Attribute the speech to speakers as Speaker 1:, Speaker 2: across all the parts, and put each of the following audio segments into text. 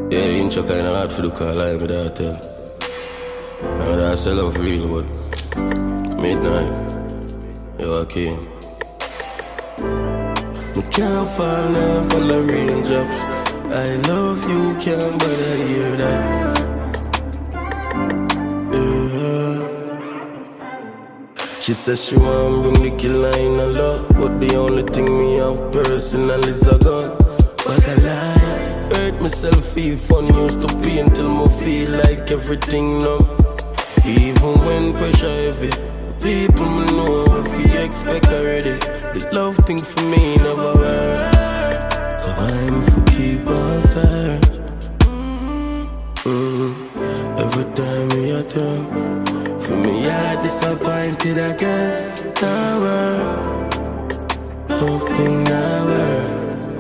Speaker 1: Yeah, intro kinda hard for the call, I be that tell. Now that's a love real, but midnight, yo, okay. Me can't fall now for the raindrops. I love you, can't but I hear that. Yeah. She says she want bring the killer in a lot, but the only thing me have personal is a gun. But I lies, hurt myself, feel fun, used to pain till me feel like everything numb. Even when pressure heavy, people me know what we expect already. The love thing for me never work, so I'm for keep on search. Every time me a turn, for me I disappointed again. Now work, nothing now work.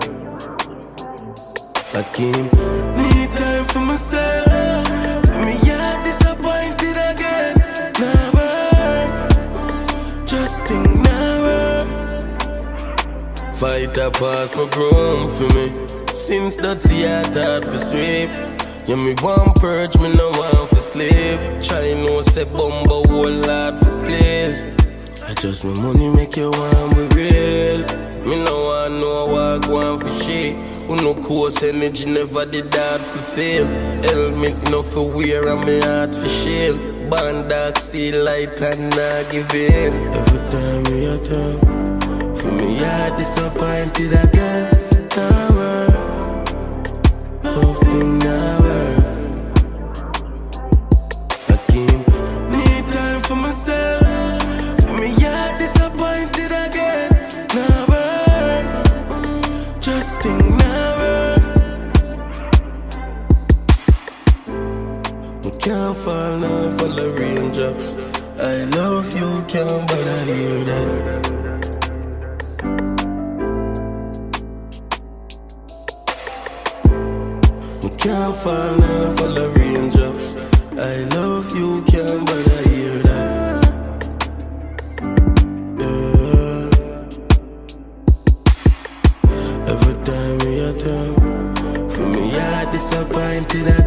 Speaker 1: I can't need time for myself. For me, yeah, disappointed again. Never, just think never. Fight a pass my broom for me. Since that heart hard for sweep. Yeah, me want purge, me no want for sleep. Try no say bumbo whole lot for place. I just me money make you want me real. Me no want no walk one for shit. Who no course energy never did that for fail. Helmet no for wear and me heart for shield. Band dark see light and not give in. Every time me a turn, for me I disappointed again. Never, nothing never. I can't need time for myself. For me I disappointed again. Never, just think never. We can't fall now for the raindrops. I love you, can't but I hear that. We can't fall now for the raindrops. I love you, can't but I hear that. Yeah. Every time me a turn, for me I disappointed again.